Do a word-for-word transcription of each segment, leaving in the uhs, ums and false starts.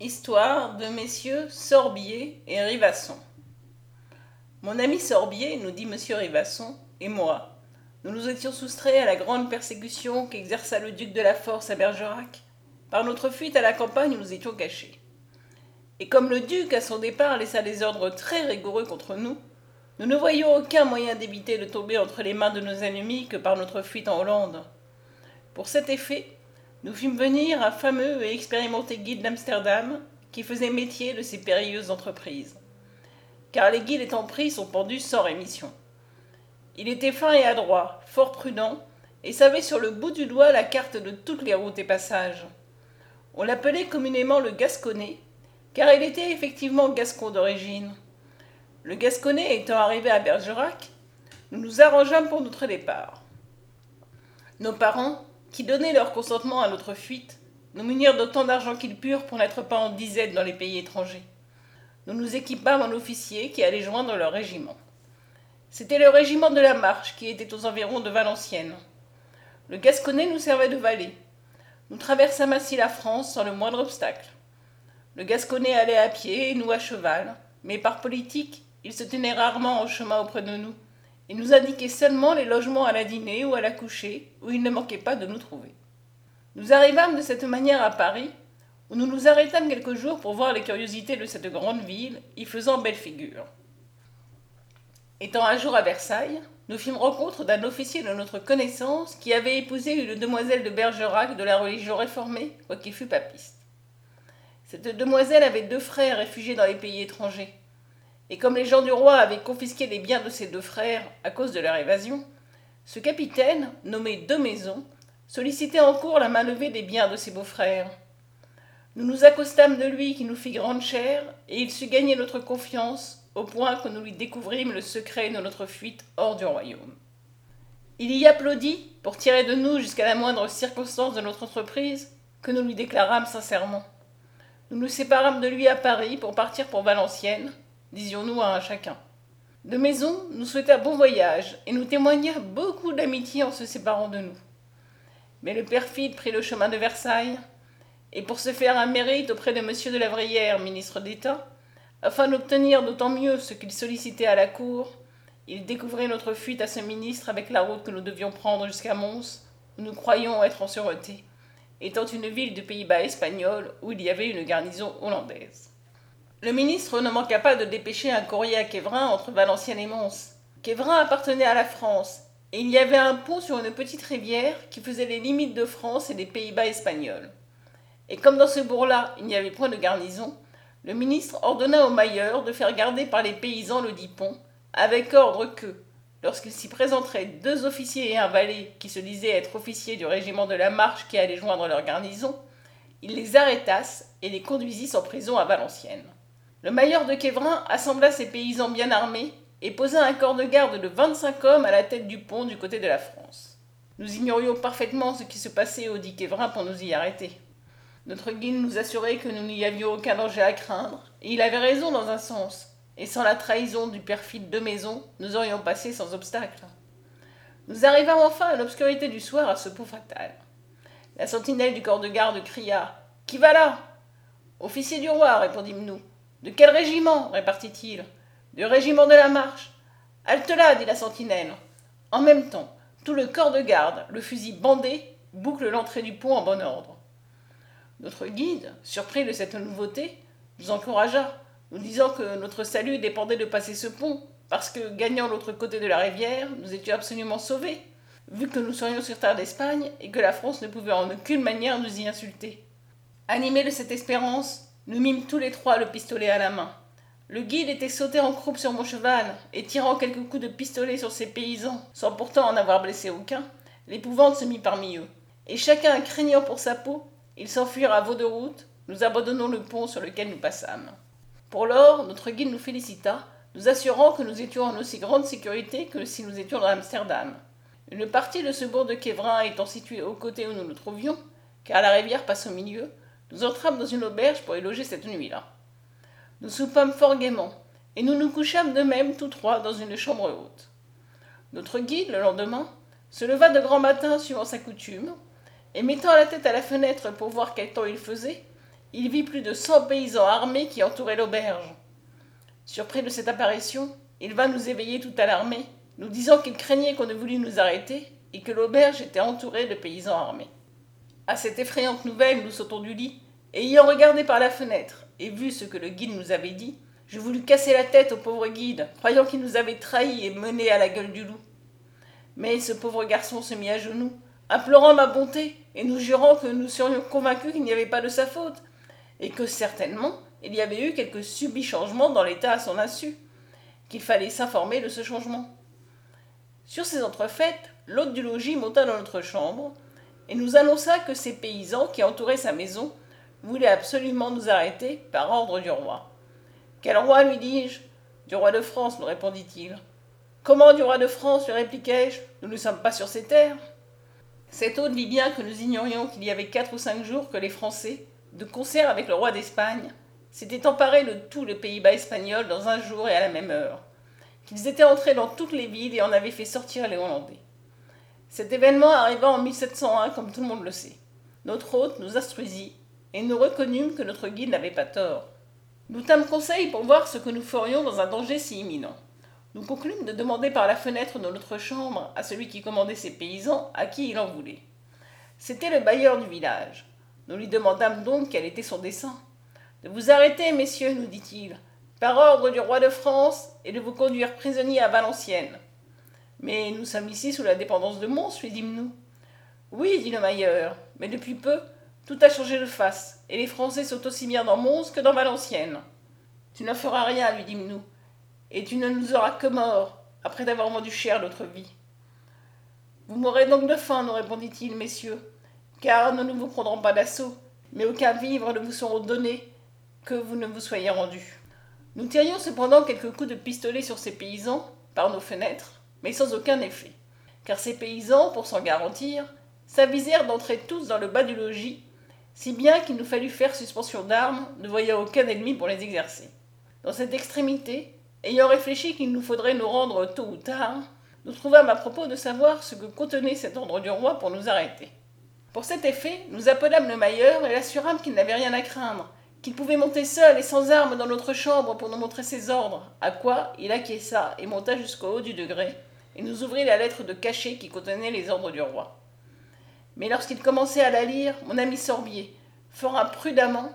Histoire de messieurs Sorbier et Rivasson. Mon ami Sorbier, nous dit monsieur Rivasson, et moi, nous nous étions soustraits à la grande persécution qu'exerça le duc de la Force à Bergerac. Par notre fuite à la campagne, nous étions cachés. Et comme le duc, à son départ, laissa des ordres très rigoureux contre nous, nous ne voyions aucun moyen d'éviter de tomber entre les mains de nos ennemis que par notre fuite en Hollande. Pour cet effet, nous fîmes venir un fameux et expérimenté guide d'Amsterdam qui faisait métier de ces périlleuses entreprises. Car les guides étant pris sont pendus sans rémission. Il était fin et adroit, fort prudent, et savait sur le bout du doigt la carte de toutes les routes et passages. On l'appelait communément le Gasconnet, car il était effectivement gascon d'origine. Le Gasconnet étant arrivé à Bergerac, nous nous arrangeâmes pour notre départ. Nos parents, qui donnaient leur consentement à notre fuite, nous munirent d'autant d'argent qu'ils purent pour n'être pas en disette dans les pays étrangers. Nous nous équipâmes en officiers qui allaient joindre leur régiment. C'était le régiment de la Marche qui était aux environs de Valenciennes. Le Gasconnet nous servait de valet. Nous traversâmes ainsi la France sans le moindre obstacle. Le Gasconnet allait à pied et nous à cheval, mais par politique, il se tenait rarement en chemin auprès de nous, et nous indiquait seulement les logements à la dîner ou à la coucher, où il ne manquait pas de nous trouver. Nous arrivâmes de cette manière à Paris, où nous nous arrêtâmes quelques jours pour voir les curiosités de cette grande ville, y faisant belle figure. Étant un jour à Versailles, nous fîmes rencontre d'un officier de notre connaissance qui avait épousé une demoiselle de Bergerac de la religion réformée, quoiqu'il fût papiste. Cette demoiselle avait deux frères réfugiés dans les pays étrangers. Et comme les gens du roi avaient confisqué les biens de ses deux frères à cause de leur évasion, ce capitaine, nommé De Maisons, sollicitait en cours la mainlevée des biens de ses beaux-frères. Nous nous accostâmes de lui qui nous fit grande chère, et il sut gagner notre confiance, au point que nous lui découvrîmes le secret de notre fuite hors du royaume. Il y applaudit, pour tirer de nous jusqu'à la moindre circonstance de notre entreprise, que nous lui déclarâmes sincèrement. Nous nous séparâmes de lui à Paris pour partir pour Valenciennes, disions-nous à un chacun. De Maisons nous souhaita bon voyage et nous témoigna beaucoup d'amitié en se séparant de nous. Mais le perfide prit le chemin de Versailles, et pour se faire un mérite auprès de monsieur de la Vrillière, ministre d'État, afin d'obtenir d'autant mieux ce qu'il sollicitait à la cour, il découvrit notre fuite à ce ministre avec la route que nous devions prendre jusqu'à Mons, où nous croyions être en sûreté, étant une ville du Pays-Bas espagnol où il y avait une garnison hollandaise. Le ministre ne manqua pas de dépêcher un courrier à Quévrin entre Valenciennes et Mons. Quévrin appartenait à la France, et il y avait un pont sur une petite rivière qui faisait les limites de France et des Pays-Bas espagnols. Et comme dans ce bourg-là, il n'y avait point de garnison, le ministre ordonna au mailleur de faire garder par les paysans le dit pont, avec ordre que, lorsqu'il s'y présenterait deux officiers et un valet qui se disaient être officiers du régiment de la Marche qui allait joindre leur garnison, il les arrêtasse et les conduisisse en prison à Valenciennes. Le mailleur de Quévrin assembla ses paysans bien armés et posa un corps de garde de vingt-cinq hommes à la tête du pont du côté de la France. Nous ignorions parfaitement ce qui se passait au dit Quévrin pour nous y arrêter. Notre guide nous assurait que nous n'y avions aucun danger à craindre, et il avait raison dans un sens, et sans la trahison du perfide De Maisons, nous aurions passé sans obstacle. Nous arrivâmes enfin à l'obscurité du soir à ce pont fatal. La sentinelle du corps de garde cria « Qui va là ?» « Officier du roi, répondîmes-nous. De quel régiment répartit-il. Du régiment de la Marche. Halte là, dit la sentinelle. En même temps, tout le corps de garde, le fusil bandé, boucle l'entrée du pont en bon ordre. Notre guide, surpris de cette nouveauté, nous encouragea, nous disant que notre salut dépendait de passer ce pont, parce que, gagnant l'autre côté de la rivière, nous étions absolument sauvés, vu que nous serions sur terre d'Espagne et que la France ne pouvait en aucune manière nous y insulter. Animés de cette espérance, nous mîmes tous les trois le pistolet à la main. Le guide était sauté en croupe sur mon cheval, et tirant quelques coups de pistolet sur ses paysans, sans pourtant en avoir blessé aucun, l'épouvante se mit parmi eux. Et chacun craignant pour sa peau, ils s'enfuirent à veau de route, nous abandonnons le pont sur lequel nous passâmes. Pour lors, notre guide nous félicita, nous assurant que nous étions en aussi grande sécurité que si nous étions dans Amsterdam. Une partie de ce bourg de Quévrin étant située au côté où nous nous trouvions, car la rivière passe au milieu, nous entrâmes dans une auberge pour y loger cette nuit-là. Nous soupâmes fort gaiement, et nous nous couchâmes de même tous trois dans une chambre haute. Notre guide, le lendemain, se leva de grand matin suivant sa coutume, et mettant la tête à la fenêtre pour voir quel temps il faisait, il vit plus de cent paysans armés qui entouraient l'auberge. Surpris de cette apparition, il vint nous éveiller tout alarmés, nous disant qu'il craignait qu'on ne voulût nous arrêter et que l'auberge était entourée de paysans armés. À cette effrayante nouvelle, nous sautons du lit, et ayant regardé par la fenêtre et vu ce que le guide nous avait dit, je voulus casser la tête au pauvre guide, croyant qu'il nous avait trahis et menés à la gueule du loup. Mais ce pauvre garçon se mit à genoux, implorant ma bonté et nous jurant que nous serions convaincus qu'il n'y avait pas de sa faute, et que certainement il y avait eu quelque subit changement dans l'état à son insu, qu'il fallait s'informer de ce changement. Sur ces entrefaites, l'hôte du logis monta dans notre chambre et nous annonça que ces paysans qui entouraient sa maison voulaient absolument nous arrêter par ordre du roi. « Quel roi ?» lui dis-je. « Du roi de France, me répondit-il. »« Comment du roi de France ?» lui répliquai-je. « Nous ne sommes pas sur ces terres. » Cet hôte vit bien que nous ignorions qu'il y avait quatre ou cinq jours que les Français, de concert avec le roi d'Espagne, s'étaient emparés de tout le Pays-Bas espagnol dans un jour et à la même heure, qu'ils étaient entrés dans toutes les villes et en avaient fait sortir les Hollandais. Cet événement arriva en mille sept cent un, comme tout le monde le sait. Notre hôte nous instruisit, et nous reconnûmes que notre guide n'avait pas tort. Nous tîmes conseil pour voir ce que nous ferions dans un danger si imminent. Nous conclûmes de demander par la fenêtre de notre chambre à celui qui commandait ces paysans à qui il en voulait. C'était le bailleur du village. Nous lui demandâmes donc quel était son dessein. « De vous arrêter, messieurs, nous dit-il, par ordre du roi de France, et de vous conduire prisonniers à Valenciennes. »« Mais nous sommes ici sous la dépendance de Mons, lui dîmes-nous. »« Oui, dit le mailleur, mais depuis peu, tout a changé de face, et les Français sont aussi bien dans Mons que dans Valenciennes. »« Tu ne feras rien, lui dîmes-nous, et tu ne nous auras que morts, après d'avoir vendu cher notre vie. »« Vous mourrez donc de faim, nous répondit-il, messieurs, car nous ne vous prendrons pas d'assaut, mais aucun vivre ne vous seront donnés, que vous ne vous soyez rendus. » Nous tirions cependant quelques coups de pistolet sur ces paysans, par nos fenêtres, mais sans aucun effet, car ces paysans, pour s'en garantir, s'avisèrent d'entrer tous dans le bas du logis, si bien qu'il nous fallut faire suspension d'armes, ne voyant aucun ennemi pour les exercer. Dans cette extrémité, ayant réfléchi qu'il nous faudrait nous rendre tôt ou tard, nous trouvâmes à propos de savoir ce que contenait cet ordre du roi pour nous arrêter. Pour cet effet, nous appelâmes le mailleur et l'assurâmes qu'il n'avait rien à craindre, qu'il pouvait monter seul et sans armes dans notre chambre pour nous montrer ses ordres, à quoi il acquiesça et monta jusqu'au haut du degré, et nous ouvrit la lettre de cachet qui contenait les ordres du roi. Mais lorsqu'il commençait à la lire, mon ami Sorbier, fort imprudemment,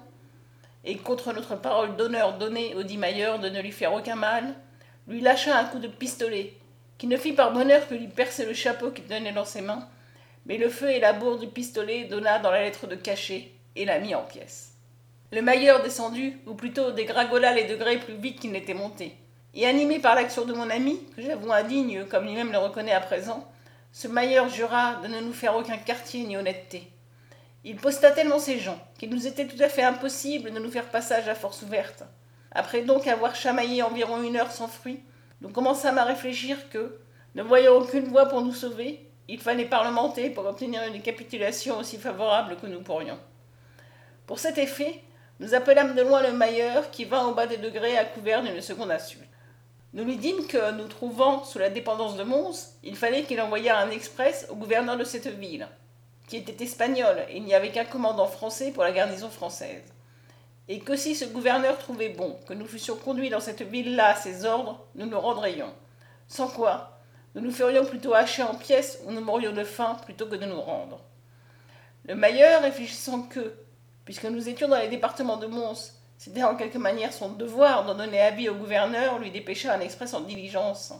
et contre notre parole d'honneur donnée au dit mailleur de ne lui faire aucun mal, lui lâcha un coup de pistolet, qui ne fit par bonheur que lui percer le chapeau qu'il tenait dans ses mains, mais le feu et la bourre du pistolet donna dans la lettre de cachet et la mit en pièces. Le mailleur descendu, ou plutôt dégringola les degrés plus vite qu'il n'était monté. Et animé par l'action de mon ami, que j'avoue indigne comme lui-même le reconnaît à présent, ce mailleur jura de ne nous faire aucun quartier ni honnêteté. Il posta tellement ses gens qu'il nous était tout à fait impossible de nous faire passage à force ouverte. Après donc avoir chamaillé environ une heure sans fruit, nous commençâmes à réfléchir que, ne voyant aucune voie pour nous sauver, il fallait parlementer pour obtenir une capitulation aussi favorable que nous pourrions. Pour cet effet, nous appelâmes de loin le mailleur qui vint au bas des degrés à couvert d'une seconde insulte. Nous lui dîmes que, nous trouvant sous la dépendance de Mons, il fallait qu'il envoyât un express au gouverneur de cette ville, qui était espagnol et il n'y avait qu'un commandant français pour la garnison française, et que si ce gouverneur trouvait bon que nous fussions conduits dans cette ville-là à ses ordres, nous nous rendrions, sans quoi nous nous ferions plutôt hacher en pièces ou nous mourions de faim plutôt que de nous rendre. Le mailleur, réfléchissant que, puisque nous étions dans les départements de Mons, c'était en quelque manière son devoir d'en donner avis au gouverneur, lui dépêcha un express en diligence.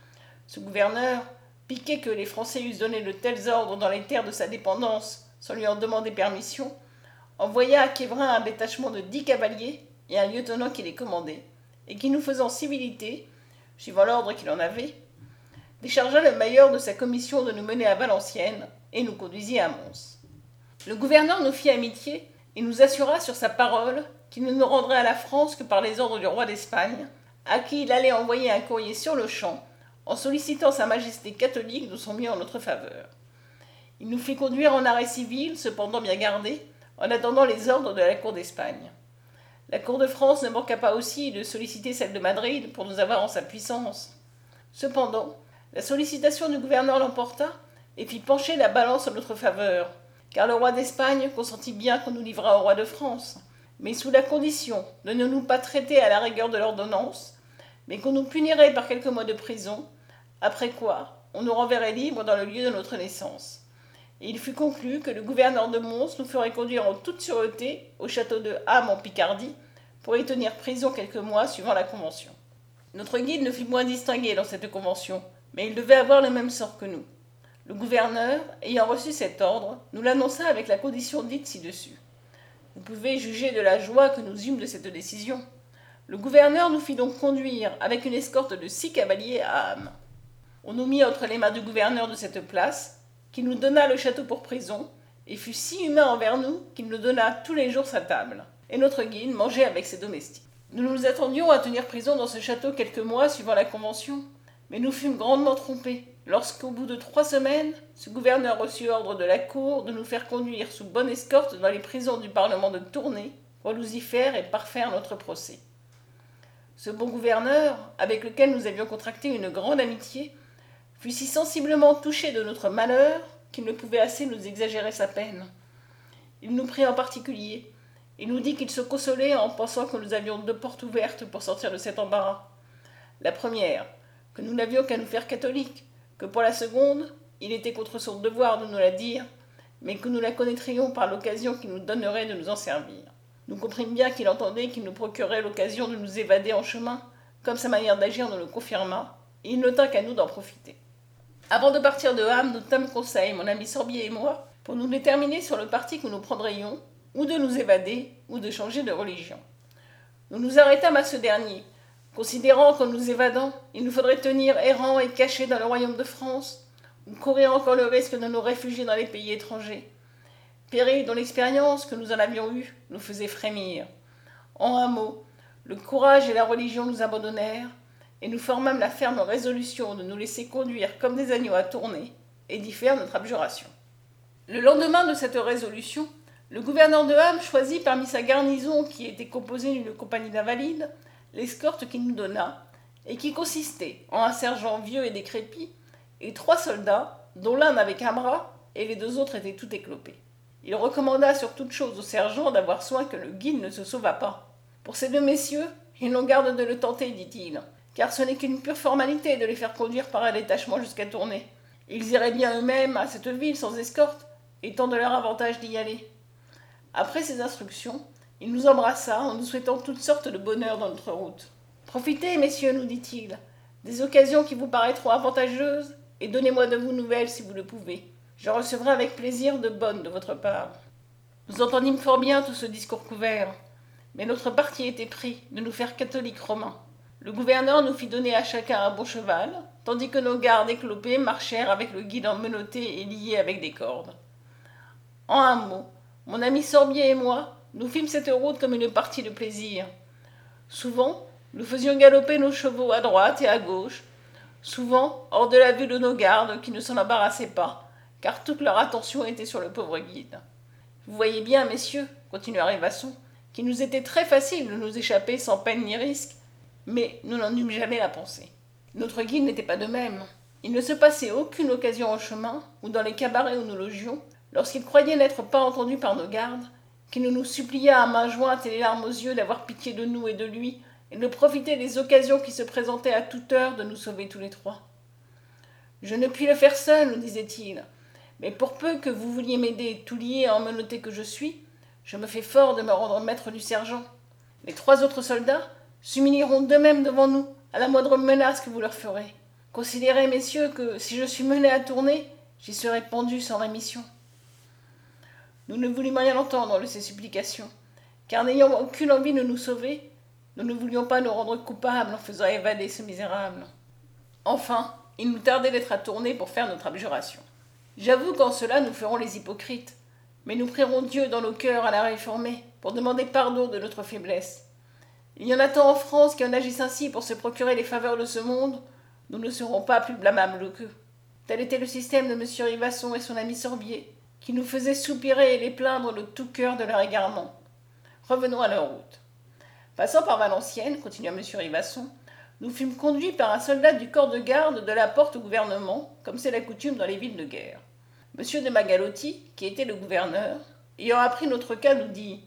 Ce gouverneur, piqué que les Français eussent donné de tels ordres dans les terres de sa dépendance, sans lui en demander permission, envoya à Quévrin un détachement de dix cavaliers et un lieutenant qui les commandait, et qui, nous faisant civilité, suivant l'ordre qu'il en avait, déchargea le mailleur de sa commission de nous mener à Valenciennes et nous conduisit à Mons. Le gouverneur nous fit amitié et nous assura sur sa parole qu'il ne nous rendrait à la France que par les ordres du roi d'Espagne, à qui il allait envoyer un courrier sur le champ, en sollicitant sa majesté catholique de son mieux en notre faveur. Il nous fit conduire en arrêt civil, cependant bien gardé, en attendant les ordres de la cour d'Espagne. La cour de France ne manqua pas aussi de solliciter celle de Madrid pour nous avoir en sa puissance. Cependant, la sollicitation du gouverneur l'emporta et fit pencher la balance en notre faveur, car le roi d'Espagne consentit bien qu'on nous livrât au roi de France, mais sous la condition de ne nous pas traiter à la rigueur de l'ordonnance, mais qu'on nous punirait par quelques mois de prison, après quoi on nous renverrait libres dans le lieu de notre naissance. Et il fut conclu que le gouverneur de Mons nous ferait conduire en toute sûreté au château de Ham en Picardie, pour y tenir prison quelques mois suivant la convention. Notre guide ne fut moins distingué dans cette convention, mais il devait avoir le même sort que nous. Le gouverneur, ayant reçu cet ordre, nous l'annonça avec la condition dite ci-dessus. Vous pouvez juger de la joie que nous eûmes de cette décision. Le gouverneur nous fit donc conduire avec une escorte de six cavaliers à Ham. On nous mit entre les mains du gouverneur de cette place, qui nous donna le château pour prison, et fut si humain envers nous qu'il nous donna tous les jours sa table, et notre guide mangeait avec ses domestiques. Nous nous attendions à tenir prison dans ce château quelques mois suivant la convention, mais nous fûmes grandement trompés, lorsqu'au bout de trois semaines, ce gouverneur reçut ordre de la cour de nous faire conduire sous bonne escorte dans les prisons du parlement de Tournai, pour nous y faire et parfaire notre procès. Ce bon gouverneur, avec lequel nous avions contracté une grande amitié, fut si sensiblement touché de notre malheur qu'il ne pouvait assez nous exagérer sa peine. Il nous prit en particulier, et nous dit qu'il se consolait en pensant que nous avions deux portes ouvertes pour sortir de cet embarras. La première, que nous n'avions qu'à nous faire catholiques, que pour la seconde, il était contre son devoir de nous la dire, mais que nous la connaîtrions par l'occasion qu'il nous donnerait de nous en servir. Nous comprîmes bien qu'il entendait qu'il nous procurerait l'occasion de nous évader en chemin, comme sa manière d'agir nous le confirma, et il ne tint qu'à nous d'en profiter. Avant de partir de Ham, nous tîmes conseil, mon ami Sorbier et moi, pour nous déterminer sur le parti que nous prendrions, ou de nous évader, ou de changer de religion. Nous nous arrêtâmes à ce dernier, considérant qu'en nous évadant, il nous faudrait tenir errants et cachés dans le royaume de France, ou courir encore le risque de nous réfugier dans les pays étrangers. Péril dont l'expérience que nous en avions eue nous faisait frémir. En un mot, le courage et la religion nous abandonnèrent, et nous formâmes la ferme résolution de nous laisser conduire comme des agneaux à Tournai, et d'y faire notre abjuration. Le lendemain de cette résolution, le gouverneur de Ham choisit parmi sa garnison, qui était composée d'une compagnie d'invalides, l'escorte qu'il nous donna, et qui consistait en un sergent vieux et décrépit, et trois soldats, dont l'un n'avait qu'un bras, et les deux autres étaient tout éclopés. Il recommanda sur toute chose au sergent d'avoir soin que le guide ne se sauvât pas. Pour ces deux messieurs, ils n'ont garde de le tenter, dit-il, car ce n'est qu'une pure formalité de les faire conduire par un détachement jusqu'à Tournai. Ils iraient bien eux-mêmes à cette ville sans escorte, étant de leur avantage d'y aller. Après ces instructions, il nous embrassa en nous souhaitant toutes sortes de bonheur dans notre route. Profitez, messieurs, nous dit-il, des occasions qui vous paraîtront avantageuses, et donnez-moi de vos nouvelles si vous le pouvez. Je recevrai avec plaisir de bonnes de votre part. Nous entendîmes fort bien tout ce discours couvert, mais notre parti était pris de nous faire catholiques romains. Le gouverneur nous fit donner à chacun un bon cheval, tandis que nos gardes éclopés marchèrent avec le guide emmenotté et lié avec des cordes. En un mot, mon ami Sorbier et moi, nous fîmes cette route comme une partie de plaisir. Souvent, nous faisions galoper nos chevaux à droite et à gauche, souvent hors de la vue de nos gardes qui ne s'en embarrassaient pas, car toute leur attention était sur le pauvre guide. Vous voyez bien, messieurs, continua Rivasson, qu'il nous était très facile de nous échapper sans peine ni risque, mais nous n'en eûmes jamais la pensée. Notre guide n'était pas de même. Il ne se passait aucune occasion en chemin, ou dans les cabarets où nous logions, lorsqu'il croyait n'être pas entendu par nos gardes, qu'il ne nous supplia à mains jointes et les larmes aux yeux d'avoir pitié de nous et de lui, et de profiter des occasions qui se présentaient à toute heure de nous sauver tous les trois. « Je ne puis le faire seul, nous disait-il, mais pour peu que vous vouliez m'aider tout lié et emmenotté que je suis, je me fais fort de me rendre maître du sergent. Les trois autres soldats s'humilieront d'eux-mêmes devant nous, à la moindre menace que vous leur ferez. Considérez, messieurs, que si je suis mené à Tournai, j'y serai pendu sans rémission. » Nous ne voulûmes rien entendre de ces supplications, car n'ayant aucune envie de nous sauver, nous ne voulions pas nous rendre coupables en faisant évader ce misérable. Enfin, il nous tardait d'être à Tournai pour faire notre abjuration. J'avoue qu'en cela nous ferons les hypocrites, mais nous prierons Dieu dans nos cœurs à la réformer, pour demander pardon de notre faiblesse. Il y en a tant en France qui en agissent ainsi pour se procurer les faveurs de ce monde, nous ne serons pas plus blâmables qu'eux. Tel était le système de M. Rivasson et son ami Sorbier, qui nous faisaient soupirer et les plaindre de tout cœur de leur égarement. Revenons à leur route. Passant par Valenciennes, continua M. Rivasson, nous fûmes conduits par un soldat du corps de garde de la porte au gouvernement, comme c'est la coutume dans les villes de guerre. M. de Magalotti, qui était le gouverneur, ayant appris notre cas, nous dit «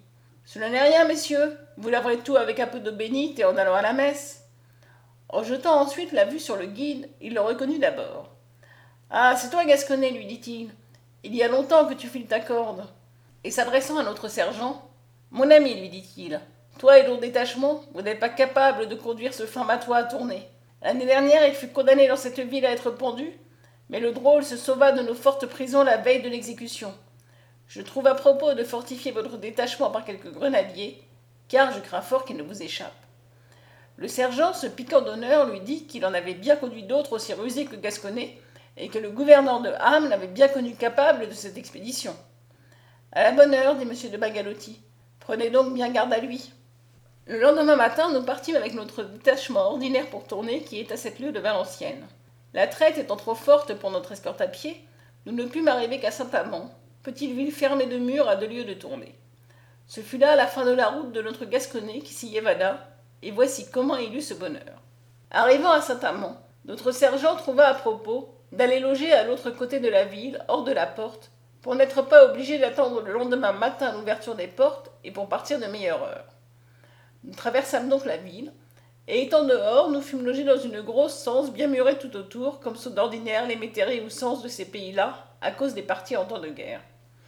Cela n'est rien, messieurs, vous laverez tout avec un peu d'eau bénite et en allant à la messe. En jetant ensuite la vue sur le guide, il le reconnut d'abord. Ah, c'est toi, Gasconnet, lui dit-il. Il y a longtemps que tu files ta corde. Et s'adressant à notre sergent, mon ami, lui dit-il, toi et ton détachement, vous n'êtes pas capable de conduire ce fin matois à tourner. L'année dernière, il fut condamné dans cette ville à être pendu, mais le drôle se sauva de nos fortes prisons la veille de l'exécution. Je trouve à propos de fortifier votre détachement par quelques grenadiers, car je crains fort qu'il ne vous échappe. Le sergent, se piquant d'honneur, lui dit qu'il en avait bien conduit d'autres aussi rusés que Gasconnet, et que le gouverneur de Ham l'avait bien connu capable de cette expédition. À la bonne heure, dit M. de Bagalotti. Prenez donc bien garde à lui. Le lendemain matin, nous partîmes avec notre détachement ordinaire pour tourner, qui est à sept lieues de Valenciennes. La traite étant trop forte pour notre escorte à pied, nous ne pûmes arriver qu'à Saint-Amand, petite ville fermée de murs à deux lieues de tournée. Ce fut là la fin de la route de notre Gasconnet qui s'y évada, et voici comment il eut ce bonheur. Arrivant à Saint-Amand, notre sergent trouva à propos d'aller loger à l'autre côté de la ville, hors de la porte, pour n'être pas obligé d'attendre le lendemain matin l'ouverture des portes et pour partir de meilleure heure. Nous traversâmes donc la ville, et étant dehors, nous fûmes logés dans une grosse cense bien murée tout autour, comme sont d'ordinaire les métairies ou censes de ces pays-là, à cause des partis en temps de guerre.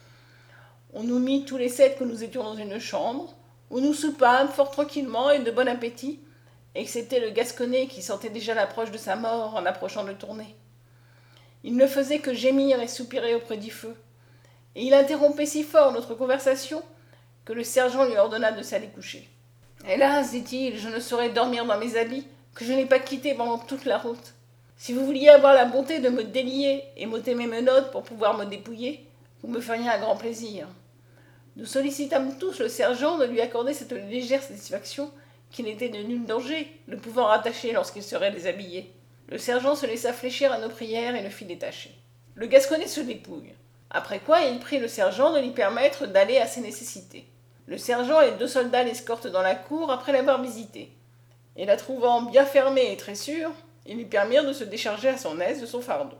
On nous mit tous les sept que nous étions dans une chambre, où nous soupâmes fort tranquillement et de bon appétit, excepté le Gasconnet qui sentait déjà l'approche de sa mort en approchant de tourner. Il ne faisait que gémir et soupirer auprès du feu, et il interrompait si fort notre conversation que le sergent lui ordonna de s'aller coucher. « Hélas, dit-il, je ne saurais dormir dans mes habits, que je n'ai pas quittés pendant toute la route. Si vous vouliez avoir la bonté de me délier et m'ôter mes menottes pour pouvoir me dépouiller, vous me feriez un grand plaisir. » Nous sollicitâmes tous le sergent de lui accorder cette légère satisfaction qui n'était de nul danger, le pouvant rattacher lorsqu'il serait déshabillé. Le sergent se laissa fléchir à nos prières et le fit détacher. Le Gasconnet se dépouille, après quoi il prit le sergent de lui permettre d'aller à ses nécessités. Le sergent et deux soldats l'escortent dans la cour après l'avoir visitée, et la trouvant bien fermée et très sûre, ils lui permirent de se décharger à son aise de son fardeau.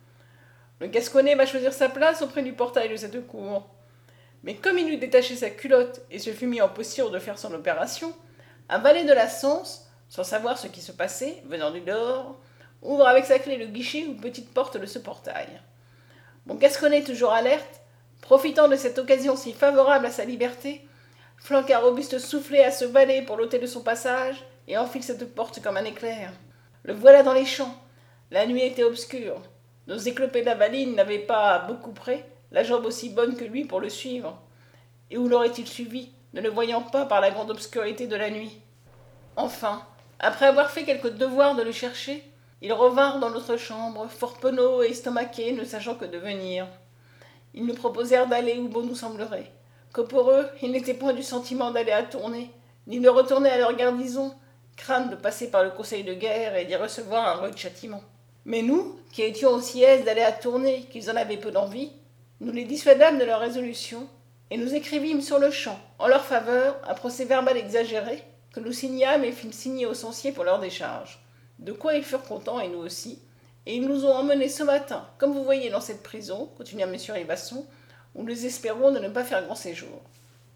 Le Gasconnet va choisir sa place auprès du portail de cette cour, mais comme il eut détaché sa culotte et se fut mis en posture de faire son opération, un valet de la cense, sans savoir ce qui se passait, venant du dehors, ouvre avec sa clé le guichet ou petite porte de ce portail. Mon Gasconnet, toujours alerte, profitant de cette occasion si favorable à sa liberté, flanque un robuste soufflet à ce valet pour l'ôter de son passage et enfile cette porte comme un éclair. Le voilà dans les champs. La nuit était obscure. Nos éclopés d'Avaline n'avaient pas, à beaucoup près, la jambe aussi bonne que lui pour le suivre. Et où l'aurait-il suivi, ne le voyant pas par la grande obscurité de la nuit? Enfin, après avoir fait quelques devoirs de le chercher, ils revinrent dans notre chambre, fort penauds et estomaqués, ne sachant que devenir. Ils nous proposèrent d'aller où bon nous semblerait, que pour eux, il n'était point du sentiment d'aller à Tournai, ni de retourner à leur garnison, crainte de passer par le conseil de guerre et d'y recevoir un rude châtiment. Mais nous, qui étions aussi aises d'aller à Tournai qu'ils en avaient peu d'envie, nous les dissuadâmes de leur résolution, et nous écrivîmes sur le champ, en leur faveur, un procès-verbal exagéré, que nous signâmes et fîmes signer aux censniers pour leur décharge. De quoi ils furent contents, et nous aussi, et ils nous ont emmenés ce matin, comme vous voyez dans cette prison, continua M. Rivasson, où nous espérons de ne pas faire grand séjour.